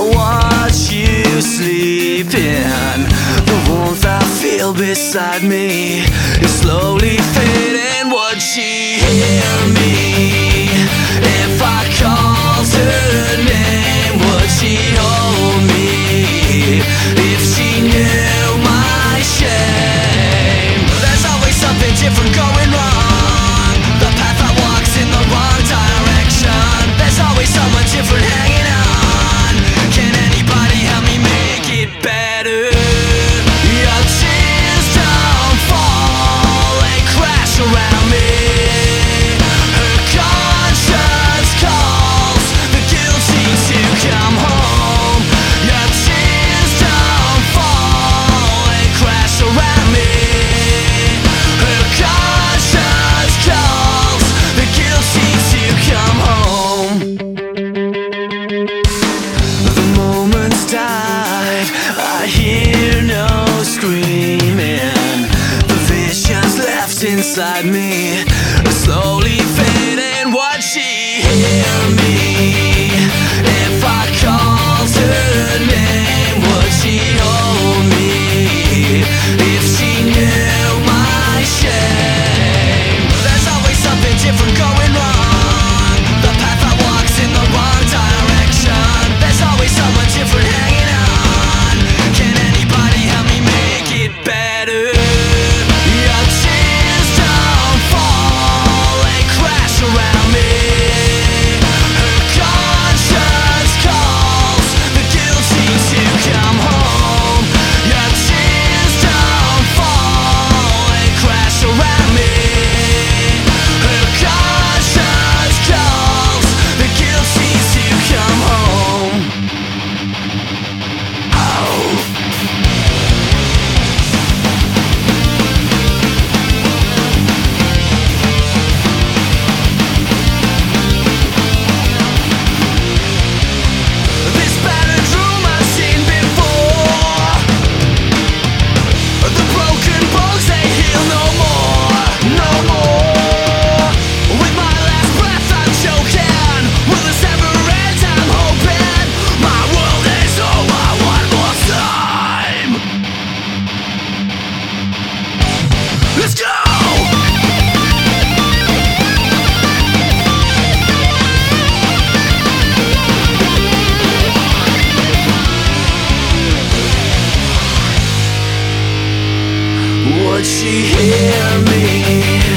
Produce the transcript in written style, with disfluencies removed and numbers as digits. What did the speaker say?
watch you sleeping. The warmth I feel beside me is slowly fading. Would she hear me if I called her name? Would she hold me if she knew my shame? There's always something different going wrong. The path I walk's in the wrong direction. There's always someone different hanging on. Can anybody help me make it better? Your tears don't fall and crash around me. Her conscience calls the guilty to come home. Your tears don't fall and crash around me. Her conscience calls the guilty to come home. The moment's died, I hear no screaming. The vision's left inside me, slowly fading. Would she hear me if I called her name? Would she hold me if she knew my shame? There's always something different going wrong. The path I walk's in the wrong direction. There's always someone different hanging on. Can anybody help me make it better? Your tears don't fall and crash around me. Her conscience calls the guilty to come home. Your tears don't fall and crash around me. Her conscience calls the guilty to come home. This battered room I've seen before. The broken bones, they heal no more, no more. With my last breath I'm choking. Will this ever end? I'm hoping. My world is over one more time. Let's go! Would she hear me